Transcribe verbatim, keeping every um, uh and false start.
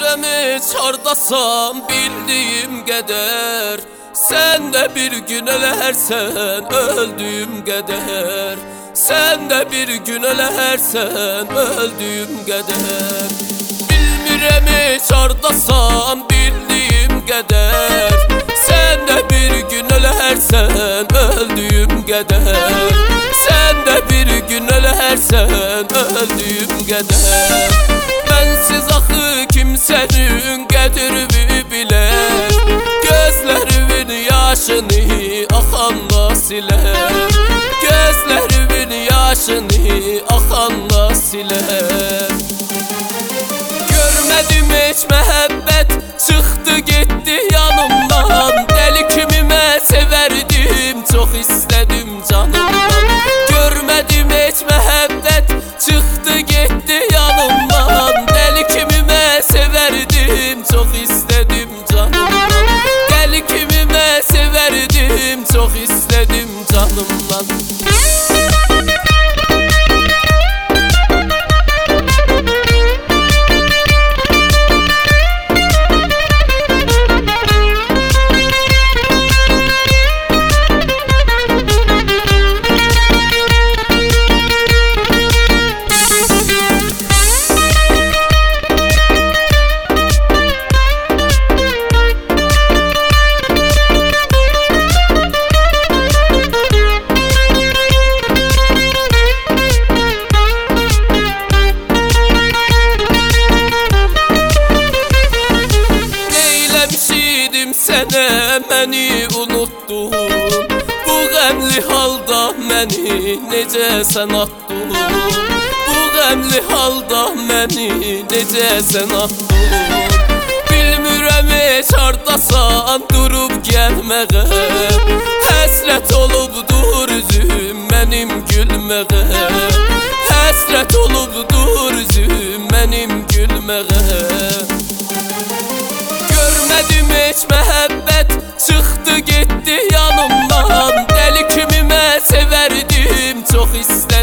Bilmirəm heç hardasan bildiyim qədər, sən də bir gün ölərsən öldüyüm qədər, sən də bir gün ölərsən öldüyüm qədər. Bilmirəm heç hardasan bildiyim qədər, sən də bir gün ölərsən öldüyüm qədər, sən də bir gün ölərsən öldüyüm qədər. Mənsiz axı kimsənin qədrini bilər, gözlərimin yaşını axanla silər, gözlərimin yaşını axanla silər. Görmədim heç məhəbbət, çıxdı getdi yanımdan, dəli kimi mən sevərdim, çox istədim canımdan. Görmədim heç məhəbbət, çıxdı getdi yanımdan, dəli kimi mən sevərdim, çox istədim canımdan. Dəli kimi mən sevərdim, çox istədim canımdan. Sənə məni unuttun, bu qəmli halda məni necə sən atdun, bu qəmli halda məni necə sən atdun. Bilmirəm heç hardasan durub gəlməyə, həsrət olubdur üzüm mənim gülməyə, həsrət olubdur üzüm mənim gülməyə. Görmədim heç məhəbbət, çıxdı getdi yanımdan, dəli kimi mən sevərdim, çox istədim